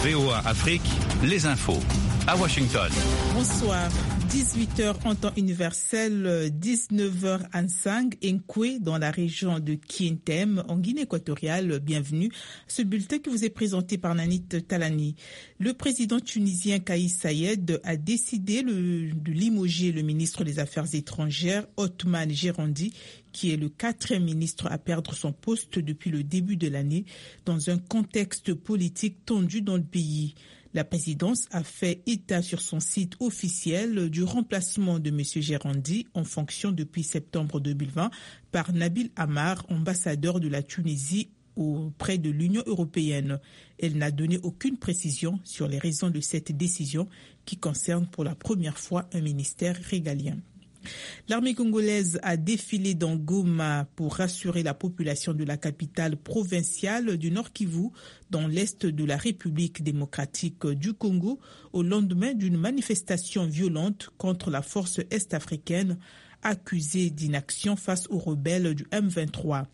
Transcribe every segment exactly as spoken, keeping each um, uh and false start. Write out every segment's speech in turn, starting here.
V O A Afrique, les infos. À Washington. Bonsoir. dix-huit heures en temps universel, dix-neuf heures à Nsang, Nkwe, dans la région de Kientem, en Guinée équatoriale. Bienvenue. Ce bulletin qui vous est présenté par Nanit Talani. Le président tunisien Kais Saied a décidé le, de limoger le ministre des Affaires étrangères, Othman Jerandi, qui est le quatrième ministre à perdre son poste depuis le début de l'année, dans un contexte politique tendu dans le pays. La présidence a fait état sur son site officiel du remplacement de M. Jerandi en fonction depuis septembre deux mille vingt par Nabil Amar, ambassadeur de la Tunisie auprès de l'Union européenne. Elle n'a donné aucune précision sur les raisons de cette décision qui concerne pour la première fois un ministère régalien. L'armée congolaise a défilé dans Goma pour rassurer la population de la capitale provinciale du Nord Kivu, dans l'est de la République démocratique du Congo, au lendemain d'une manifestation violente contre la force est-africaine accusée d'inaction face aux rebelles du M vingt-trois.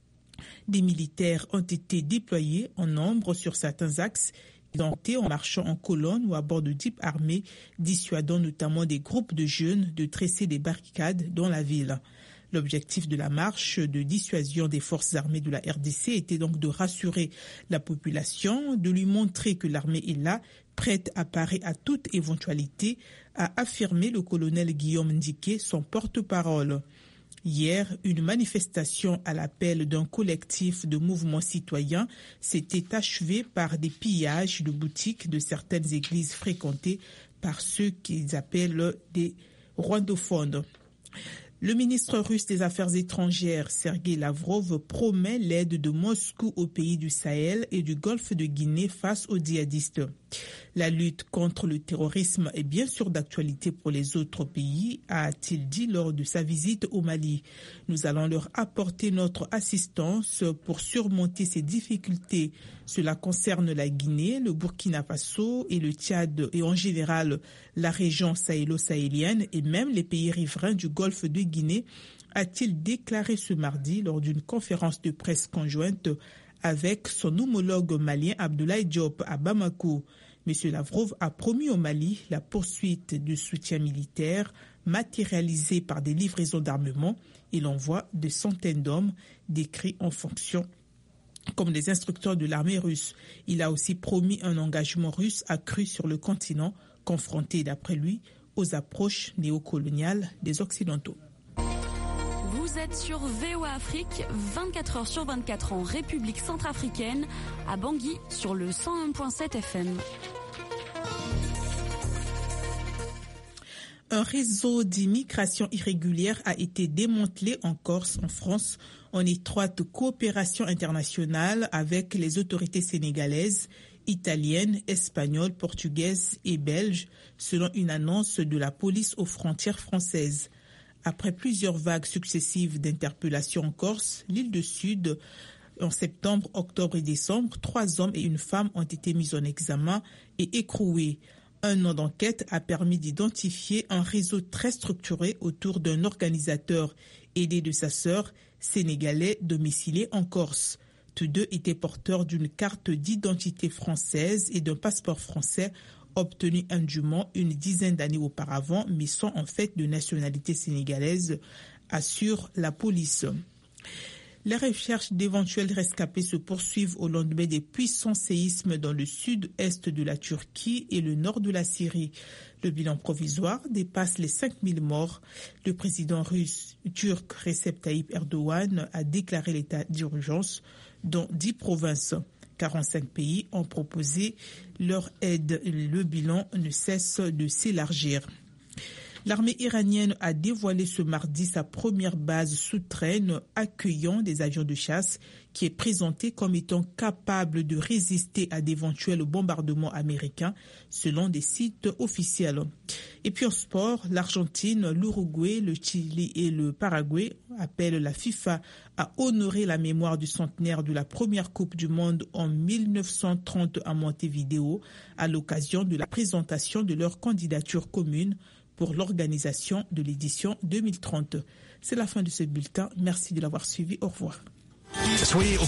Des militaires ont été déployés en nombre sur certains axes, en marchant en colonne ou à bord de jeeps armés, dissuadant notamment des groupes de jeunes de tresser des barricades dans la ville. L'objectif de la marche de dissuasion des forces armées de la R D C était donc de rassurer la population, de lui montrer que l'armée est là, prête à parer à toute éventualité, a affirmé le colonel Guillaume Ndiké, son porte-parole. Hier, une manifestation à l'appel d'un collectif de mouvements citoyens s'était achevée par des pillages de boutiques de certaines églises fréquentées par ceux qu'ils appellent des rwandophones. Le ministre russe des Affaires étrangères, Sergei Lavrov, promet l'aide de Moscou aux pays du Sahel et du Golfe de Guinée face aux djihadistes. La lutte contre le terrorisme est bien sûr d'actualité pour les autres pays, a-t-il dit lors de sa visite au Mali. Nous allons leur apporter notre assistance pour surmonter ces difficultés. Cela concerne la Guinée, le Burkina Faso et le Tchad et en général la région sahélo-sahélienne et même les pays riverains du Golfe de Guinée, a-t-il déclaré ce mardi lors d'une conférence de presse conjointe avec son homologue malien Abdoulaye Diop à Bamako. M. Lavrov a promis au Mali la poursuite du soutien militaire matérialisé par des livraisons d'armement et l'envoi de centaines d'hommes décrits en fonction comme des instructeurs de l'armée russe. Il a aussi promis un engagement russe accru sur le continent, confronté, d'après lui, aux approches néocoloniales des Occidentaux. Vous êtes sur V O A Afrique, vingt-quatre heures sur vingt-quatre en République centrafricaine, à Bangui sur le cent un virgule sept F M. Un réseau d'immigration irrégulière a été démantelé en Corse, en France, en étroite coopération internationale avec les autorités sénégalaises, italiennes, espagnoles, portugaises et belges, selon une annonce de la police aux frontières françaises. Après plusieurs vagues successives d'interpellations en Corse, l'île du Sud, en septembre, octobre et décembre, trois hommes et une femme ont été mis en examen et écroués. Un an d'enquête a permis d'identifier un réseau très structuré autour d'un organisateur aidé de sa sœur, sénégalais domicilié en Corse. Tous deux étaient porteurs d'une carte d'identité française et d'un passeport français obtenu indûment une dizaine d'années auparavant, mais sont en fait de nationalité sénégalaise, assure la police. Les recherches d'éventuels rescapés se poursuivent au lendemain des puissants séismes dans le sud-est de la Turquie et le nord de la Syrie. Le bilan provisoire dépasse les cinq mille morts. Le président russe turc Recep Tayyip Erdogan a déclaré l'état d'urgence dans dix provinces. quarante-cinq pays ont proposé leur aide. Le bilan ne cesse de s'élargir. L'armée iranienne a dévoilé ce mardi sa première base souterraine accueillant des avions de chasse qui est présentée comme étant capable de résister à d'éventuels bombardements américains selon des sites officiels. Et puis en sport, l'Argentine, l'Uruguay, le Chili et le Paraguay appellent la FIFA à honorer la mémoire du centenaire de la première Coupe du Monde en mille neuf cent trente à Montevideo à l'occasion de la présentation de leur candidature commune pour l'organisation de l'édition deux mille trente. C'est la fin de ce bulletin. Merci de l'avoir suivi. Au revoir. Soyez